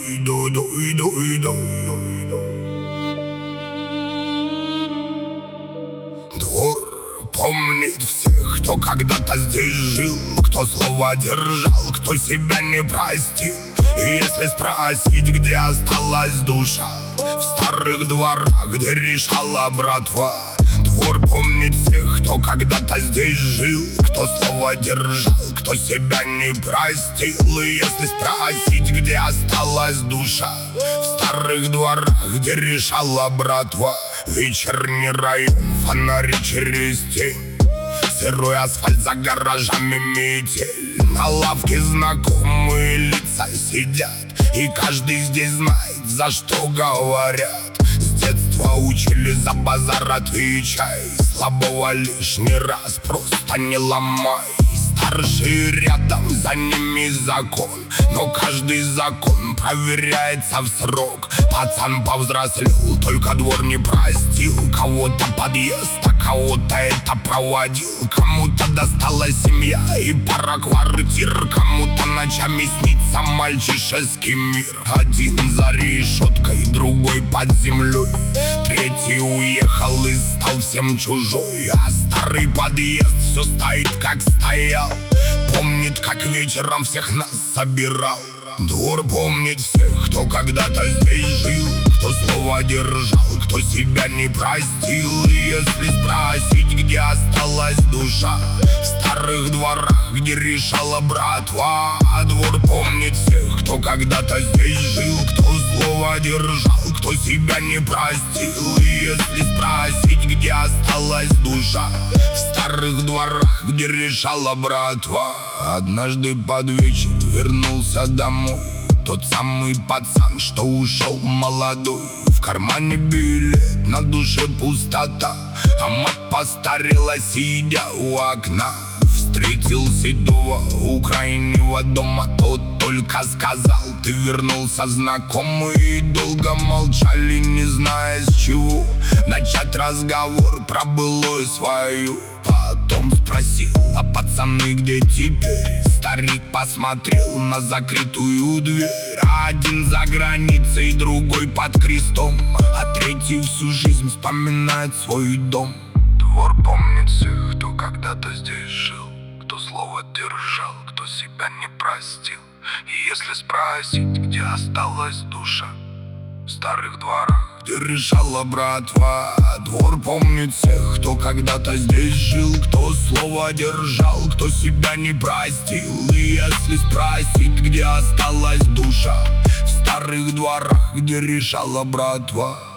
Двор помнит всех, кто когда-то здесь жил, кто слово держал, кто себя не простил. И если спросить, где осталась душа, в старых дворах, где решала братва. Двор помнит всех, кто когда-то здесь жил, кто слово держал, кто себя не простил. И если спросить, где осталась душа, в старых дворах, где решала братва. Вечерний район, фонари через тень, сырой асфальт за гаражами метель. На лавке знакомые лица сидят, и каждый здесь знает, за что говорят. С детства учили за базар отвечай, слабого лишний раз просто не ломай. Старшие рядом, за ними закон, но каждый закон проверяется в срок. Пацан повзрослел, только двор не простил. Кого-то подъезд, а кого-то это проводил. Кому-то досталась семья и пара квартир, кому-то ночами снится мальчишеский мир. Один за решеткой, другой под землей, третий уехал и стал всем чужой. А старый подъезд все стоит как стоял, помнит, как вечером всех нас собирал. Двор помнит всех, кто когда-то здесь жил, кто слово держал, кто себя не простил. И если спросить, где осталась душа, в старых дворах, где решала братва. Двор помнит всех, кто когда-то здесь жил, кто слово держал, кто себя не простил. И если спросить, где осталась душа, в старых дворах, где решала братва. Однажды под вечер вернулся домой тот самый пацан, что ушел молодой. В кармане билет, на душе пустота, а мать постарела, сидя у окна. Встретил седого у крайнего дома, тот только сказал: ты вернулся, знакомый. И долго молчали, не зная с чего начать разговор про былое свою. Потом спросил: а пацаны где теперь? Старик посмотрел на закрытую дверь. Один за границей, другой под крестом, а третий всю жизнь вспоминает свой дом. Двор помнит всех, кто когда-то здесь жил, кто слово держал, кто себя не простил. И если спросить, где осталась душа, в старых дворах, где решала братва. Двор помнит всех, кто когда-то здесь жил, кто слово держал, кто себя не простил. И если спросить, где осталась душа, в старых дворах, где решала братва.